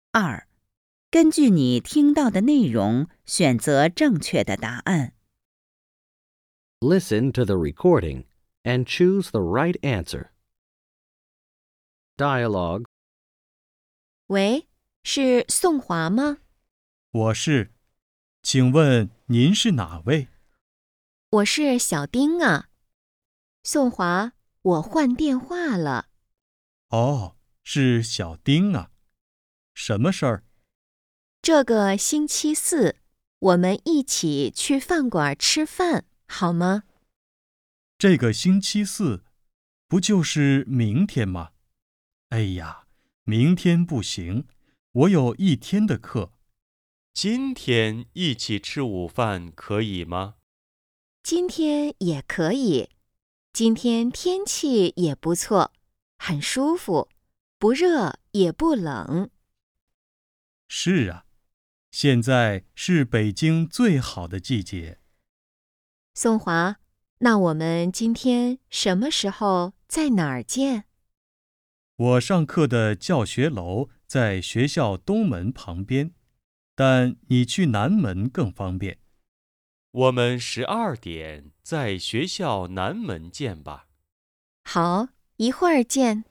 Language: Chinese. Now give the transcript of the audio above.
2. 根据你听到的内容选择正确的答案。 Listen to the recording and choose the right answer. Dialogue. 喂，是宋华吗？ 我是，请问您是哪位？ 我是小丁啊。宋华，我换电话了。 哦，是小丁啊。什么事儿？ 这个星期四，我们一起去饭馆吃饭，好吗？ 这个星期四，不就是明天吗？哎呀，明天不行，我有一天的课。 今天一起吃午饭可以吗？ 今天也可以。今天天气也不错，很舒服，不热也不冷。 是啊，现在是北京最好的季节。 宋华，那我们今天什么时候在哪儿见？ 我上课的教学楼在学校东门旁边，但你去南门更方便。 我们12点在学校南门见吧。 好，一会儿见。